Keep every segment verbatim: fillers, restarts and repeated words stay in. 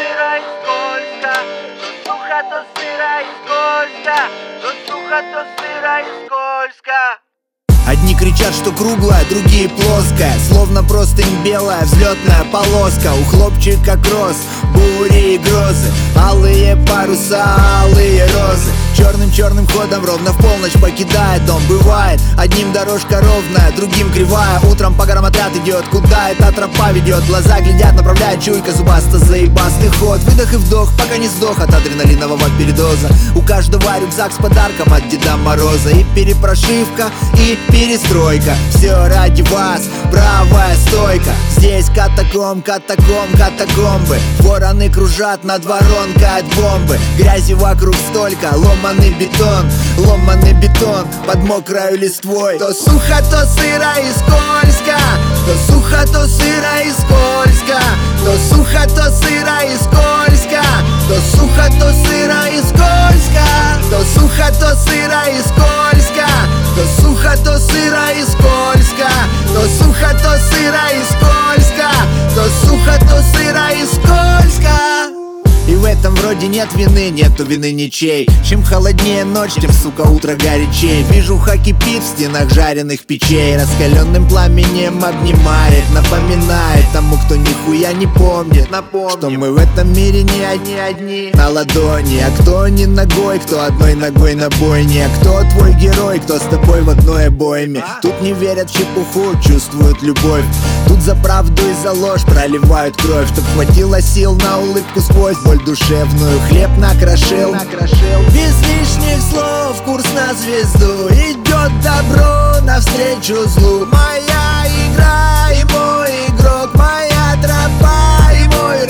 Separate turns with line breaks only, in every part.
сыро и скользко, то сухо, то сыро и скользко, то сухо, то сыро и скользко.
Одни кричат, что круглая, другие плоская, словно простынь белая, взлетная полоска. У хлопчика кросс, бури и грозы, алые паруса, алые розы. Черным-черным ходом ровно в полночь покидает дом. Бывает, одним дорожка ровная, другим кривая. Утром по горам отряд идет, куда эта тропа ведет. Глаза глядят, направляет чуйка, зубаста, заебастый ход. Выдох и вдох, пока не сдох от адреналинового передоза. У каждого рюкзак с подарком от Деда Мороза. И перепрошивка, и перестройка, все ради вас, правая стойка. Здесь катакомб, катакомб, катакомбы. Вороны кружат над воронкой от бомбы. Грязи вокруг столько, ломаный бетон, ломаный бетон под мокрою листвой. То сухо, то сыро и скользко, то сухо, то сыро и скользко, то сухо, то сыро и скользко, то сухо, то сыро и скользко, то сухо, то сыро и скользко, то сухо, то сыро и скользко, то сухо, то сыро и скользко, то сухо, то сыро и скользко. И в этом вроде нет вины, нету вины ничей. Чем холоднее ночь, тем, сука, утро горячей. Движуха кипит в стенах жареных печей, раскаленным пламенем обнимает, напоминает тому, кто нихуя не помнит, Напомним, что мы в этом мире не одни, одни на ладони. А кто не ногой, кто одной ногой на бойне. А кто твой герой, кто с тобой в одной обойме. Тут не верят в чепуху, чувствуют любовь. Тут за правду и за ложь проливают кровь, чтоб хватило сил на улыбку сквозь боль душевную. Хлеб накрошил, накрошил. Без лишних слов курс на звезду. Идет добро навстречу злу. Моя игра и мой игрок, моя тропа и мой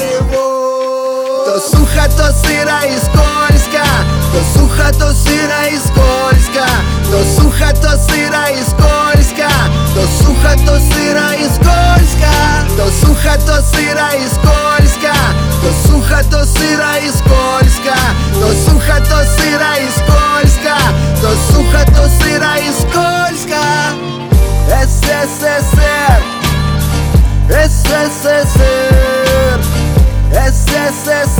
рывок. То сухо, то сыро и скользко, то сухо, то сыро и скользко, то сухо, то сыро и скользко, то сухо, то сыро и скользко, то сухо, то сыро и скользко, то сухо, то сыро и скользко, то сухо, то сыро и скользко, то сухо, то сыро и скользко. СССР, СССР, СССР.